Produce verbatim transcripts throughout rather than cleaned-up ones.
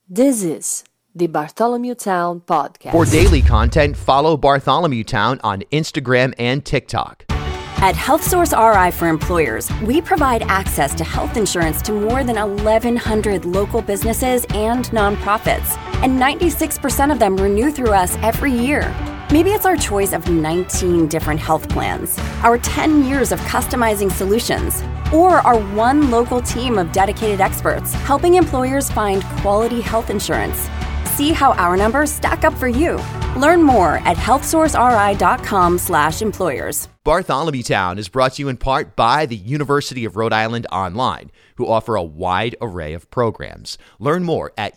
This is the Bartholomew Town Podcast. For daily content, follow Bartholomew Town on Instagram and TikTok. At HealthSource R I for Employers, we provide access to health insurance to more than eleven hundred local businesses and nonprofits, and ninety-six percent of them renew through us every year. Maybe it's our choice of nineteen different health plans, our ten years of customizing solutions, or our one local team of dedicated experts helping employers find quality health insurance. See how our numbers stack up for you. Learn more at healthsourceri.com slash employers. Bartholomew Town is brought to you in part by the University of Rhode Island Online, who offer a wide array of programs. Learn more at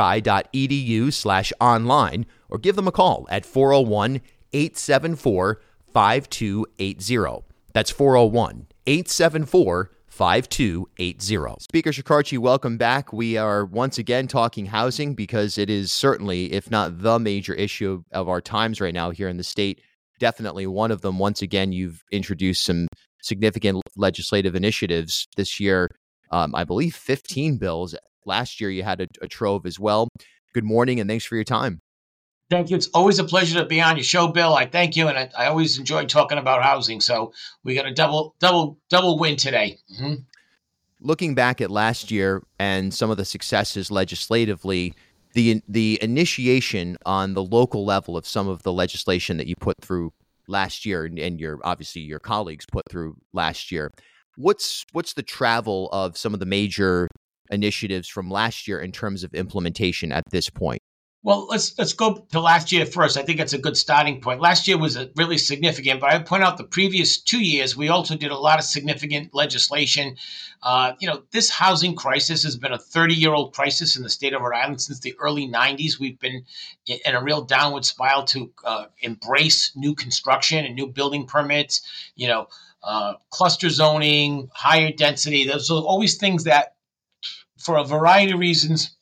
uri.edu slash online or give them a call at four oh one, eight seven four, five two eight zero. That's four oh one, eight seven four, five two eight zero. Speaker Shekarchi, welcome back. We are once again talking housing because it is certainly, if not the major issue of our times right now here in the state. Definitely one of them. Once again, you've introduced some significant legislative initiatives this year. Um, I believe fifteen bills. Last year, you had a, a trove as well. Good morning, and thanks for your time. Thank you. It's always a pleasure to be on your show, Bill. I thank you, and I, I always enjoy talking about housing. So we got a double, double, double win today. Mm-hmm. Looking back at last year and some of the successes legislatively, the the initiation on the local level of some of the legislation that you put through last year, and, and your obviously your colleagues put through last year. What's what's the travel of some of the major initiatives from last year in terms of implementation at this point? Well, let's let's go to last year first. I think that's a good starting point. Last year was a really significant, but I would point out the previous two years, we also did a lot of significant legislation. Uh, you know, this housing crisis has been a thirty-year-old crisis in the state of Rhode Island since the early nineties. We've been in a real downward spiral to uh, embrace new construction and new building permits, you know, uh, cluster zoning, higher density. Those are always things that, for a variety of reasons,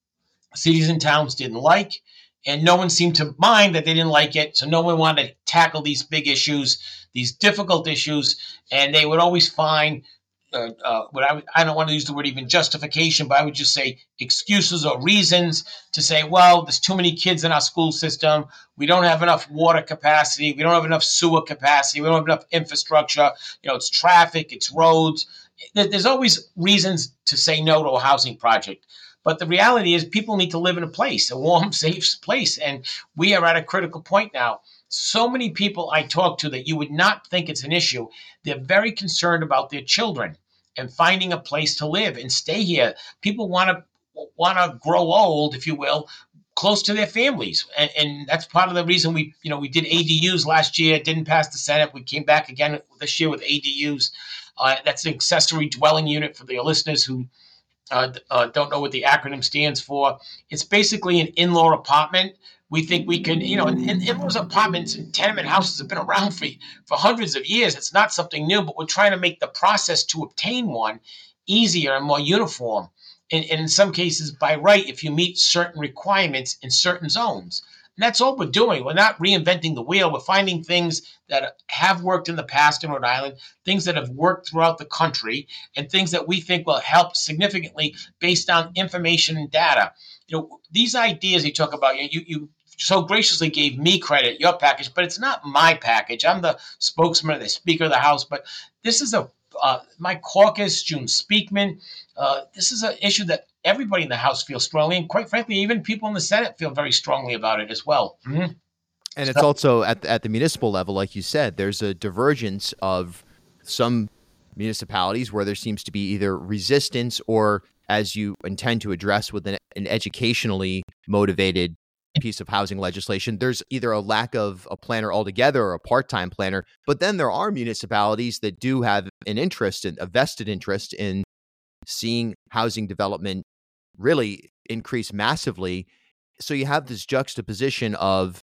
cities and towns didn't like, and no one seemed to mind that they didn't like it. So no one wanted to tackle these big issues, these difficult issues, and they would always find, uh, uh, what I, I don't want to use the word even justification, but I would just say excuses or reasons to say, well, there's too many kids in our school system. We don't have enough water capacity. We don't have enough sewer capacity. We don't have enough infrastructure. You know, it's traffic, it's roads. There's always reasons to say no to a housing project. But the reality is people need to live in a place, a warm, safe place. And we are at a critical point now. So many people I talk to that you would not think it's an issue, they're very concerned about their children and finding a place to live and stay here. People want to want to grow old, if you will, close to their families. And, and that's part of the reason we, you know, we did A D Us last year. It didn't pass the Senate. We came back again this year with A D Us. Uh, that's an accessory dwelling unit for the listeners who Uh, uh, don't know what the acronym stands for. It's basically an in-law apartment. We think we can, you know, in, in-laws apartments and tenement houses have been around for, for hundreds of years. It's not something new, but we're trying to make the process to obtain one easier and more uniform. And, and in some cases, by right, if you meet certain requirements in certain zones. And that's all we're doing. We're not reinventing the wheel. We're finding things that have worked in the past in Rhode Island, things that have worked throughout the country, and things that we think will help significantly based on information and data. You know, these ideas you talk about, you, you so graciously gave me credit, your package, but it's not my package. I'm the spokesman, the Speaker of the House, but this is a uh, my caucus, June Speakman. Uh, this is an issue that everybody in the House feels strongly, and quite frankly, even people in the Senate feel very strongly about it as well. Mm-hmm. And it's also at the, at the municipal level, like you said, there's a divergence of some municipalities where there seems to be either resistance or, as you intend to address with an, an educationally motivated piece of housing legislation, there's either a lack of a planner altogether or a part-time planner. But then there are municipalities that do have an interest, in, a vested interest in seeing housing development really increase massively. So you have this juxtaposition of,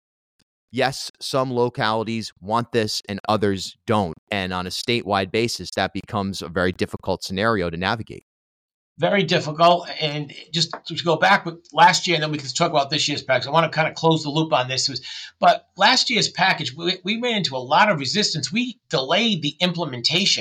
yes, some localities want this and others don't. And on a statewide basis, that becomes a very difficult scenario to navigate. Very difficult. And just to go back with last year, and then we can talk about this year's package. I want to kind of close the loop on this. But last year's package, we, we ran into a lot of resistance. We delayed the implementation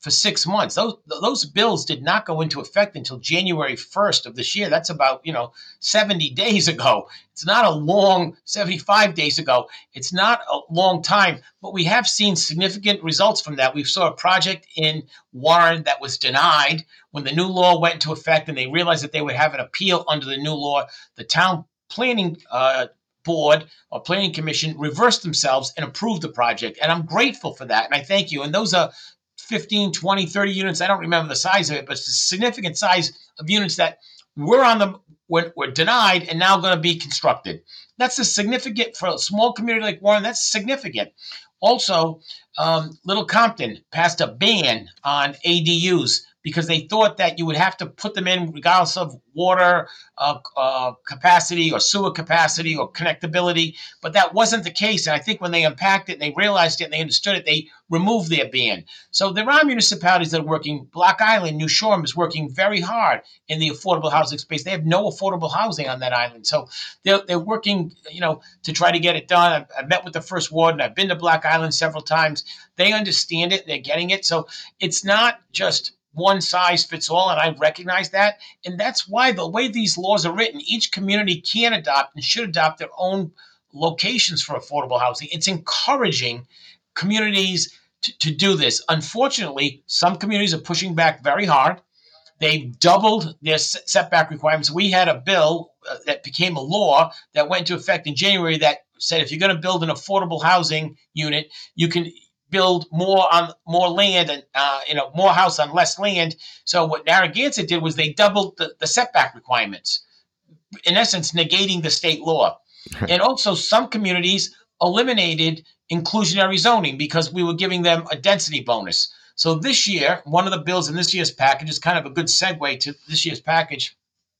for six months. Those those bills did not go into effect until January first of this year. That's about, you know, seventy days ago. It's not a long seventy-five days ago. It's not a long time, but we have seen significant results from that. We saw a project in Warren that was denied when the new law went into effect, and they realized that they would have an appeal under the new law. The town planning uh, board or planning commission reversed themselves and approved the project. And I'm grateful for that. And I thank you. And those are fifteen, twenty, thirty units. I don't remember the size of it, but it's a significant size of units that were on the were, were denied and now going to be constructed. That's a significant for a small community like Warren. That's significant. Also, um, Little Compton passed a ban on A D Us because they thought that you would have to put them in regardless of water uh, uh, capacity or sewer capacity or connectability. But that wasn't the case. And I think when they unpacked it and they realized it and they understood it, they removed their ban. So there are municipalities that are working. Block Island, New Shoreham is working very hard in the affordable housing space. They have no affordable housing on that island. So they're, they're working, you know, to try to get it done. I've, I've met with the first warden. I've been to Block Island several times. They understand it. They're getting it. So it's not just one size fits all, and I recognize that. And that's why the way these laws are written, each community can adopt and should adopt their own locations for affordable housing. It's encouraging communities to, to do this. Unfortunately, some communities are pushing back very hard. They've doubled their setback requirements. We had a bill uh, that became a law that went into effect in January that said if you're going to build an affordable housing unit, you can build more on more land and uh, you know more house on less land. So what Narragansett did was they doubled the, the setback requirements, in essence negating the state law. And also some communities eliminated inclusionary zoning because we were giving them a density bonus. So this year, one of the bills in this year's package is kind of a good segue to this year's package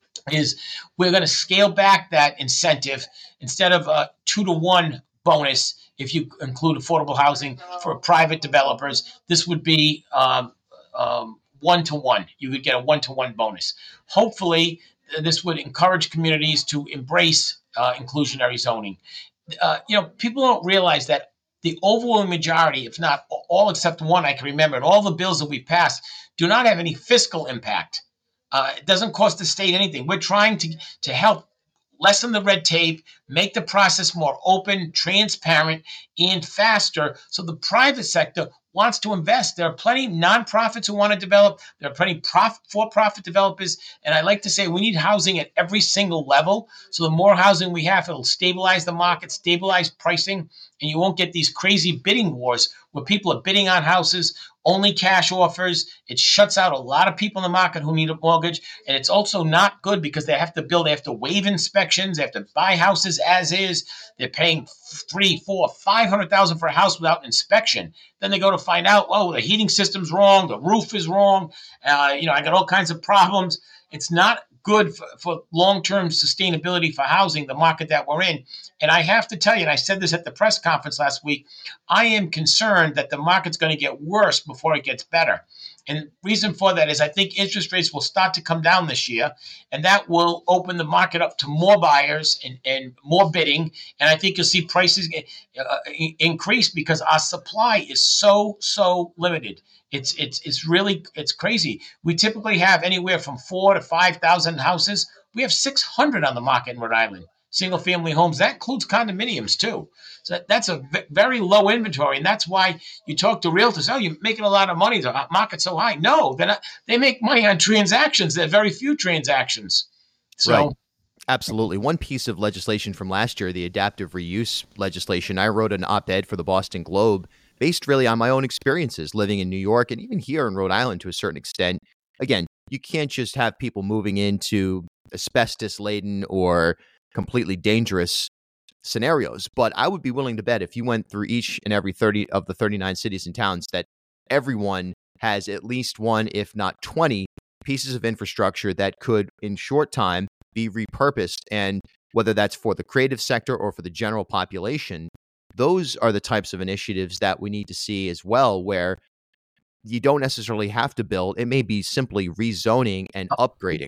is we're going to scale back that incentive instead of a two to one bonus. If you include affordable housing for private developers, this would be um, um, one-to-one. You would get a one-to-one bonus. Hopefully, this would encourage communities to embrace uh, inclusionary zoning. Uh, you know, people don't realize that the overwhelming majority, if not all except one I can remember, and all the bills that we passed do not have any fiscal impact. Uh, it doesn't cost the state anything. We're trying to, to help lessen the red tape, make the process more open, transparent, and faster. So the private sector wants to invest. There are plenty of nonprofits who want to develop. There are plenty of prof- for-profit developers. And I like to say we need housing at every single level. So the more housing we have, it'll stabilize the market, stabilize pricing, and you won't get these crazy bidding wars where people are bidding on houses, only cash offers. It shuts out a lot of people in the market who need a mortgage. And it's also not good because they have to build, they have to waive inspections, they have to buy houses as is. They're paying three, four, five hundred thousand for a house without inspection. Then they go to find out, oh, the heating system's wrong, the roof is wrong. Uh, you know, I got all kinds of problems. It's not good for, for long-term sustainability for housing, the market that we're in. And I have to tell you, and I said this at the press conference last week, I am concerned that the market's going to get worse before it gets better. And the reason for that is I think interest rates will start to come down this year, and that will open the market up to more buyers and, and more bidding. And I think you'll see prices uh, increase because our supply is so, so limited. It's it's it's really it's crazy. We typically have anywhere from four to five thousand houses. We have six hundred on the market in Rhode Island, single family homes. That includes condominiums too. So that, that's a v- very low inventory, and that's why you talk to realtors. Oh, you're making a lot of money. The market's so high. No, they're not. They make money on transactions. There are very few transactions. So. Right. Absolutely. One piece of legislation from last year, the adaptive reuse legislation, I wrote an op-ed for the Boston Globe based really on my own experiences living in New York and even here in Rhode Island to a certain extent. Again, you can't just have people moving into asbestos-laden or completely dangerous scenarios. But I would be willing to bet if you went through each and every thirty of the thirty-nine cities and towns that everyone has at least one, if not twenty, pieces of infrastructure that could, in short time, be repurposed. And whether that's for the creative sector or for the general population, those are the types of initiatives that we need to see as well, where you don't necessarily have to build. It may be simply rezoning and upgrading.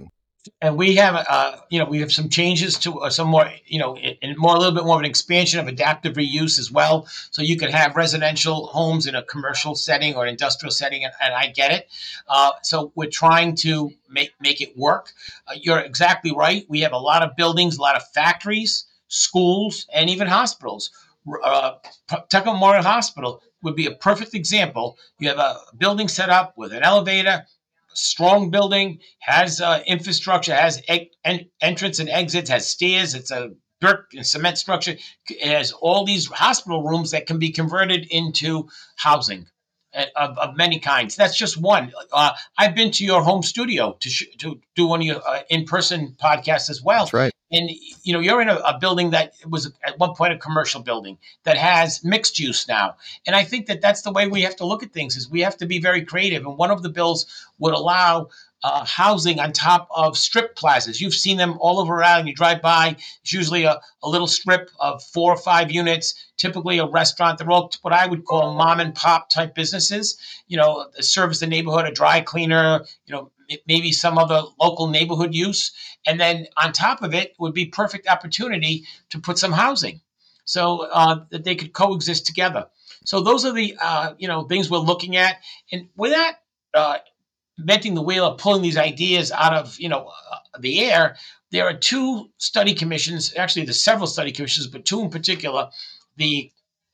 And we have, uh, you know, we have some changes to uh, some more, you know, and more a little bit more of an expansion of adaptive reuse as well. So you could have residential homes in a commercial setting or industrial setting, and, and I get it. Uh, so we're trying to make make it work. Uh, you're exactly right. We have a lot of buildings, a lot of factories, schools, and even hospitals. Uh, Tucker Memorial Hospital would be a perfect example. You have a building set up with an elevator, strong building, has uh, infrastructure, has e- en- entrance and exits, has stairs. It's a brick and cement structure. It has all these hospital rooms that can be converted into housing of, of many kinds. That's just one. Uh, I've been to your home studio to sh- to do one of your uh, in-person podcasts as well. That's right. And, you know, you're in a, a building that was at one point a commercial building that has mixed use now. And I think that that's the way we have to look at things, is we have to be very creative. And one of the bills would allow uh, housing on top of strip plazas. You've seen them all over around. You drive by, it's usually a, a little strip of four or five units, typically a restaurant. They're all what I would call mom and pop type businesses, you know, service the neighborhood, a dry cleaner, you know, maybe some other local neighborhood use. And then on top of it would be perfect opportunity to put some housing so uh, that they could coexist together. So those are the, uh, you know, things we're looking at. And without uh, inventing the wheel or pulling these ideas out of, you know, uh, the air, there are two study commissions. Actually, there's several study commissions, but two in particular, the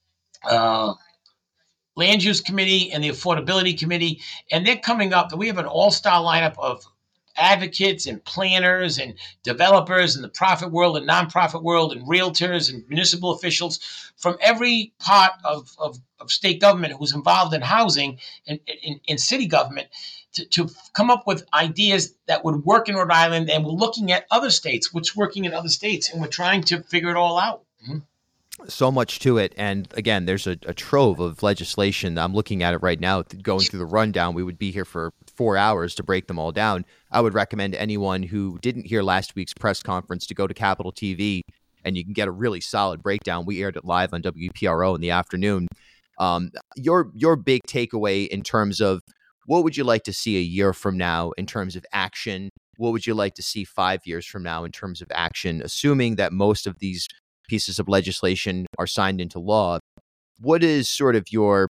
uh, Land Use Committee and the Affordability Committee, and they're coming up. We have an all-star lineup of advocates and planners and developers in the profit world and nonprofit world and realtors and municipal officials from every part of, of, of state government who's involved in housing and in, in city government to, to come up with ideas that would work in Rhode Island. And we're looking at other states, what's working in other states, and we're trying to figure it all out. Mm-hmm. So much to it. And again, there's a, a trove of legislation. I'm looking at it right now, going through the rundown. We would be here for four hours to break them all down. I would recommend anyone who didn't hear last week's press conference to go to Capitol T V, and you can get a really solid breakdown. We aired it live on W P R O in the afternoon. Um, your your big takeaway in terms of what would you like to see a year from now in terms of action? What would you like to see five years from now in terms of action, assuming that most of these pieces of legislation are signed into law? What is sort of your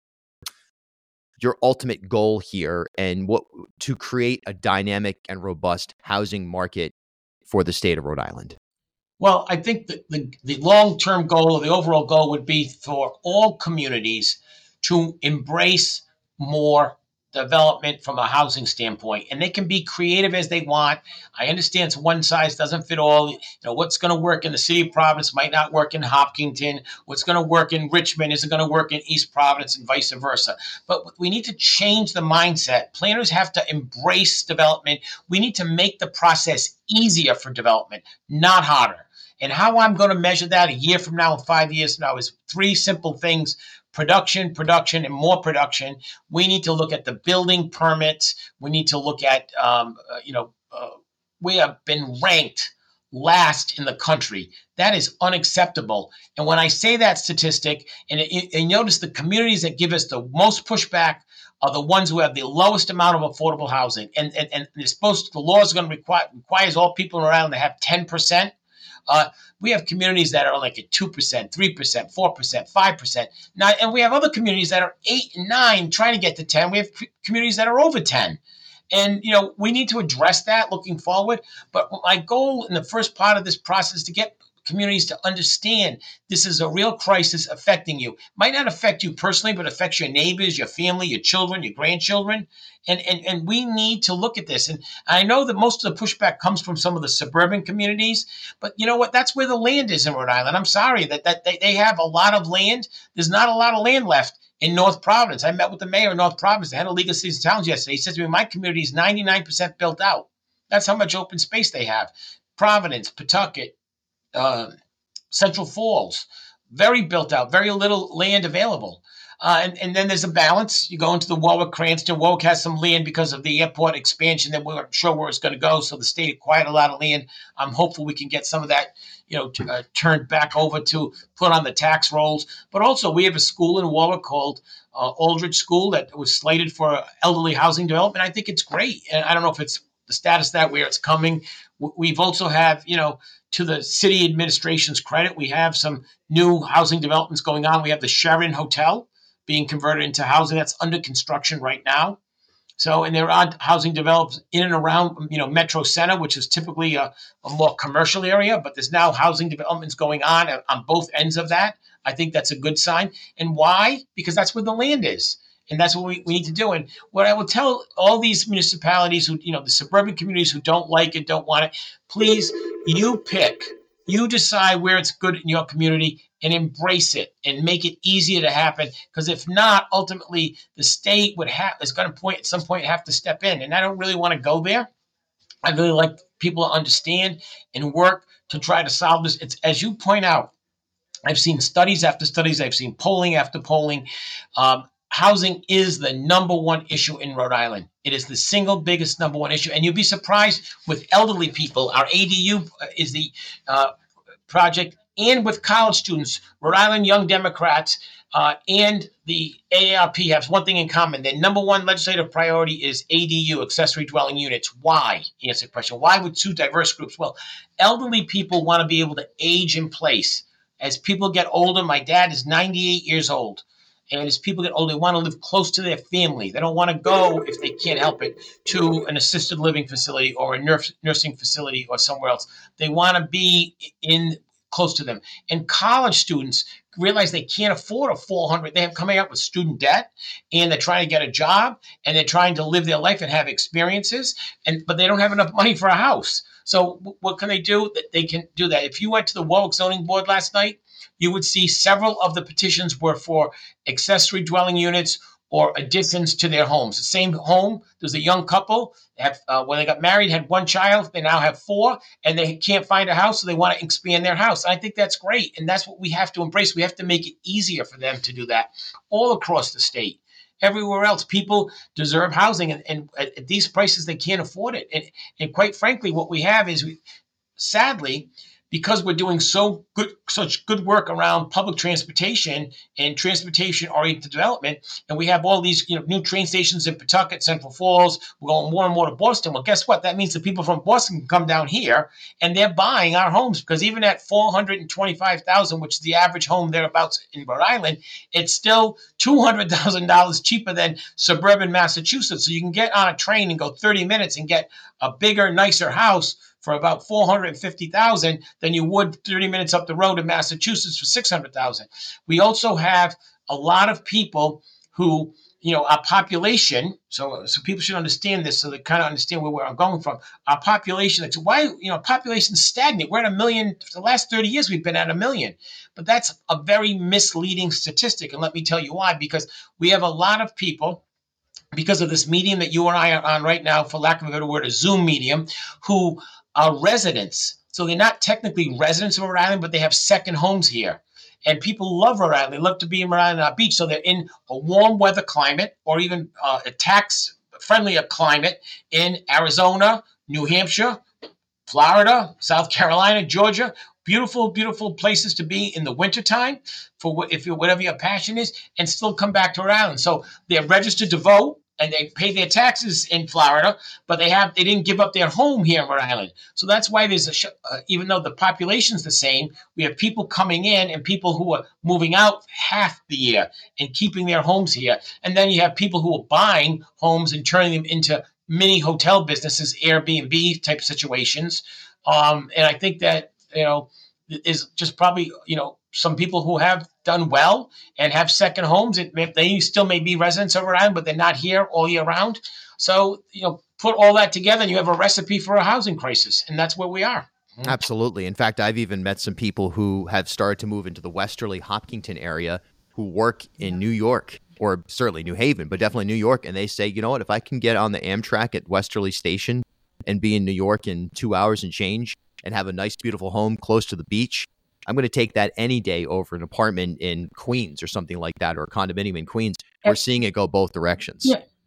your ultimate goal here, and what to create a dynamic and robust housing market for the state of Rhode Island? Well, I think that the, the long-term goal or the overall goal would be for all communities to embrace more development from a housing standpoint, and they can be creative as they want. I understand it's one size doesn't fit all. You know, what's going to work in the city of Providence might not work in Hopkinton. What's going to work in Richmond isn't going to work in East Providence, and vice versa. But we need to change the mindset. Planners have to embrace development. We need to make the process easier for development, not harder. And how I'm going to measure that a year from now and five years from now is three simple things: production, production, and more production. We need to look at the building permits. We need to look at, um, uh, you know, uh, we have been ranked last in the country. That is unacceptable. And when I say that statistic, and, it, and notice the communities that give us the most pushback are the ones who have the lowest amount of affordable housing. And, and, and they're supposed to, the law is going to require requires all people around to have ten percent. Uh, we have communities that are like at two percent, three percent, four percent, five percent. Now, and we have other communities that are eight and nine trying to get to ten. We have c- communities that are over ten. And, you know, we need to address that looking forward. But my goal in the first part of this process is to get communities to understand this is a real crisis affecting you. Might not affect you personally, but affects your neighbors, your family, your children, your grandchildren. And, and, and we need to look at this. And I know that most of the pushback comes from some of the suburban communities, but you know what? That's where the land is in Rhode Island. I'm sorry that, that they, they have a lot of land. There's not a lot of land left in North Providence. I met with the mayor of North Providence, the head of League of Cities and Towns yesterday. He said to me, my community is ninety-nine percent built out. That's how much open space they have. Providence, Pawtucket, uh, Central Falls, very built out, very little land available. Uh, and, and then there's a balance. You go into the Warwick, Cranston. Warwick has some land because of the airport expansion that we're sure where it's going to go. So the state acquired a lot of land. I'm hopeful we can get some of that, you know, t- uh, turned back over to put on the tax rolls. But also we have a school in Warwick called uh, Aldridge School that was slated for elderly housing development. I think it's great. And I don't know if it's the status of that, where it's coming. We've also have, you know, to the city administration's credit, we have some new housing developments going on. We have the Sheraton Hotel being converted into housing that's under construction right now. So, and there are housing developed in and around, you know, Metro Center, which is typically a, a more commercial area, but there's now housing developments going on on both ends of that. I think that's a good sign. And why? Because that's where the land is. And that's what we, we need to do. And what I will tell all these municipalities who, you know, the suburban communities who don't like it, don't want it, please, you pick. You decide where it's good in your community and embrace it and make it easier to happen. Because if not, ultimately, the state would have is going to point at some point have to step in. And I don't really want to go there. I really like people to understand and work to try to solve this. It's, as you point out, I've seen studies after studies. I've seen polling after polling. Um, housing is the number one issue in Rhode Island. It is the single biggest number one issue. And you'll be surprised with elderly people. Our A D U is the uh, project, and with college students, Rhode Island Young Democrats uh, and the A A R P have one thing in common. Their number one legislative priority is A D U, accessory dwelling units. Why? Answer the question. Why would two diverse groups? Well, elderly people want to be able to age in place. As people get older, my dad is ninety-eight years old. And as people get older, they want to live close to their family. They don't want to go, if they can't help it, to an assisted living facility or a nurse, nursing facility or somewhere else. They want to be in close to them. And college students realize they can't afford a four hundred. They have coming up with student debt, and they're trying to get a job, and they're trying to live their life and have experiences, and but they don't have enough money for a house. So what can they do? They can do that. If you went to the Warwick Zoning Board last night, you would see several of the petitions were for accessory dwelling units or additions to their homes. The same home, there's a young couple, they have, uh, when they got married, had one child, they now have four, and they can't find a house, so they want to expand their house. I think that's great, and that's what we have to embrace. We have to make it easier for them to do that all across the state. Everywhere else, people deserve housing, and, and at these prices, they can't afford it. And, and quite frankly, what we have is, we, sadly, because we're doing so good, such good work around public transportation and transportation-oriented development, and we have all these, you know, new train stations in Pawtucket, Central Falls. We're going more and more to Boston. Well, guess what? That means the people from Boston can come down here, and they're buying our homes, because even at four hundred twenty-five thousand dollars, which is the average home thereabouts in Rhode Island, it's still two hundred thousand dollars cheaper than suburban Massachusetts. So you can get on a train and go thirty minutes and get a bigger, nicer house for about four hundred fifty thousand dollars than you would thirty minutes up the road in Massachusetts for six hundred thousand dollars. We also have a lot of people who, you know, our population, so so people should understand this so they kind of understand where, where I'm going from. Our population, it's why, you know, population's stagnant. We're at a million. For the last thirty years, we've been at a million. But that's a very misleading statistic. And let me tell you why. Because we have a lot of people, because of this medium that you and I are on right now, for lack of a better word, a Zoom medium, who are residents. So they're not technically residents of Rhode Island, but they have second homes here. And people love Rhode Island. They love to be in Rhode Island on our beach. So they're in a warm weather climate, or even uh, a tax-friendly climate in Arizona, New Hampshire, Florida, South Carolina, Georgia. Beautiful, beautiful places to be in the wintertime for what, if you're, whatever your passion is, and still come back to Rhode Island. So they're registered to vote, and they pay their taxes in Florida, but they have they didn't give up their home here in Rhode Island. So that's why there's a sh- uh, even though the population's the same, we have people coming in and people who are moving out half the year and keeping their homes here. And then you have people who are buying homes and turning them into mini hotel businesses, Airbnb type situations. Um, and I think that, you know, is just probably, you know, some people who have done well and have second homes. It may, they still may be residents of Rhode Island, but they're not here all year round. So, you know, put all that together and you have a recipe for a housing crisis. And that's where we are. Absolutely. In fact, I've even met some people who have started to move into the Westerly Hopkinton area who work in New York, or certainly New Haven, but definitely New York. And they say, you know what, if I can get on the Amtrak at Westerly Station and be in New York in two hours and change and have a nice, beautiful home close to the beach, I'm going to take that any day over an apartment in Queens or something like that, or a condominium in Queens. We're seeing it go both directions. Yeah.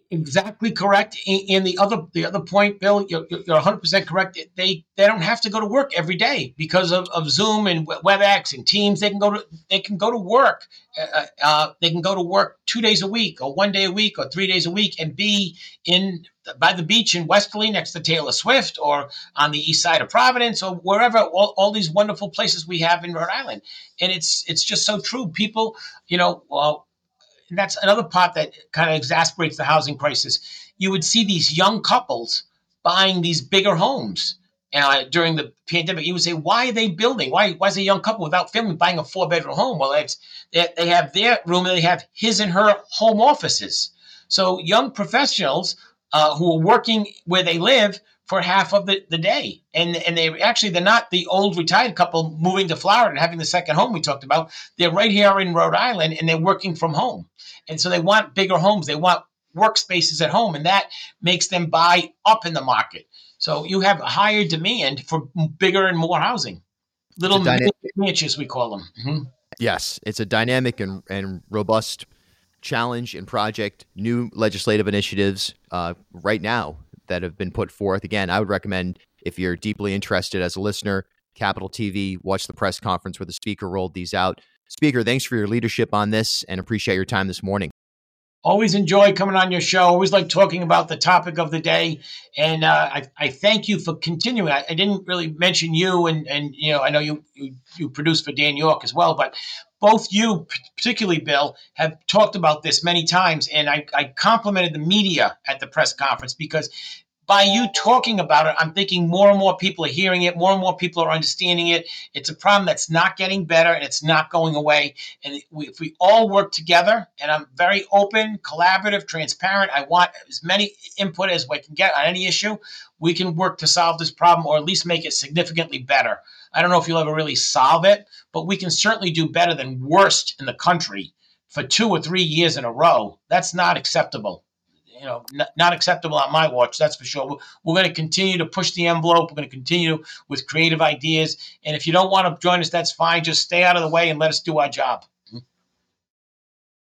Exactly correct. And the other the other point, Bill, you're, you're one hundred percent correct. They they don't have to go to work every day because of, of Zoom and WebEx and Teams. They can go to they can go to work. Uh, uh, they can go to work two days a week, or one day a week, or three days a week, and be in by the beach in Westerly next to Taylor Swift, or on the east side of Providence, or wherever. All, all these wonderful places we have in Rhode Island, and it's it's just so true. People, you know, well. And that's another part that kind of exasperates the housing crisis. You would see these young couples buying these bigger homes uh, during the pandemic. You would say, why are they building? Why, why is a young couple without family buying a four-bedroom home? Well, it's, they, they have their room and they have his and her home offices. So young professionals uh, who are working where they live for half of the, the day. And and they actually, they're not the old retired couple moving to Florida and having the second home we talked about. They're right here in Rhode Island and they're working from home. And so they want bigger homes. They want workspaces at home. And that makes them buy up in the market. So you have a higher demand for bigger and more housing. Little dynamic- niches, we call them. Mm-hmm. Yes, it's a dynamic and, and robust challenge and project. New legislative initiatives uh, right now that have been put forth. Again, I would recommend, if you're deeply interested as a listener, Capital T V, watch the press conference where the speaker rolled these out. Speaker, thanks for your leadership on this and appreciate your time this morning. Always enjoy coming on your show. Always like talking about the topic of the day. And uh, I, I thank you for continuing. I, I didn't really mention you, and, and you know, I know you, you, you produce for Dan York as well, but both you, particularly Bill, have talked about this many times. And I, I complimented the media at the press conference because by you talking about it, I'm thinking more and more people are hearing it. More and more people are understanding it. It's a problem that's not getting better and it's not going away. And we, if we all work together, and I'm very open, collaborative, transparent, I want as many input as we can get on any issue, we can work to solve this problem or at least make it significantly better. I don't know if you'll ever really solve it, but we can certainly do better than worst in the country for two or three years in a row. That's not acceptable. You know, not, not acceptable on my watch, that's for sure. We're, we're going to continue to push the envelope. We're going to continue with creative ideas. And if you don't want to join us, that's fine. Just stay out of the way and let us do our job.